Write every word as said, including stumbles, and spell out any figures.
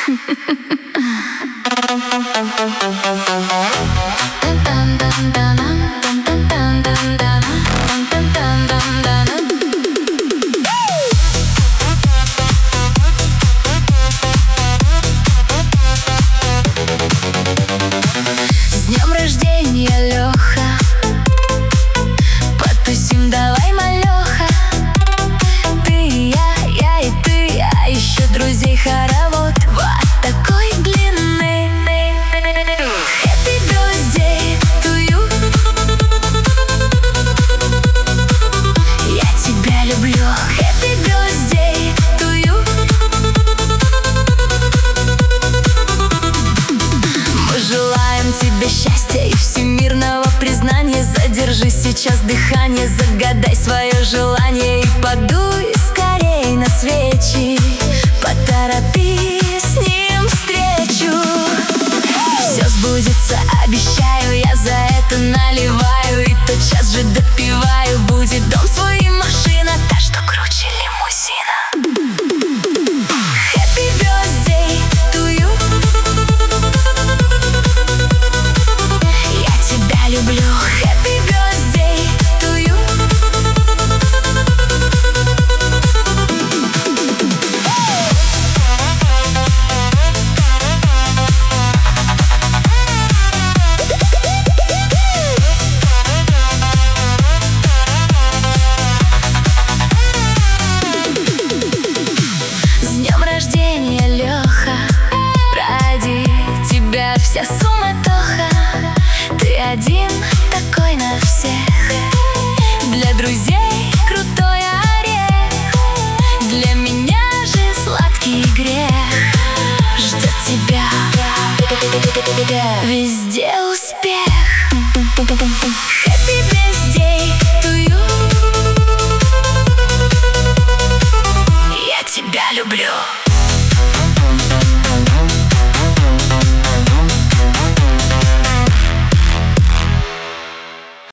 С днем рождения, Леха! Потусим, давай, малеха. Ты и я, я и ты, а еще друзей хоровод вот такой длины. Happy birthday to you. Я тебя люблю. Happy birthday to you. Мы желаем тебе счастья и всемирного признания. Задержи сейчас дыхание, загадай свое желание и подуй скорей на свечи. Поторопи с ним встречу. Все сбудется, обещаю, я за это наливаю и тотчас же допиваю. Будет дом свой и машина, та, что круче лимузина. Happy birthday to you. Я тебя люблю. Happy birthday to you. С днем рождения, Леха! Ради тебя вся суматоха. Ты один такой на всех. Для друзей крутой орех, для меня же сладкий грех. Ждет тебя везде успех.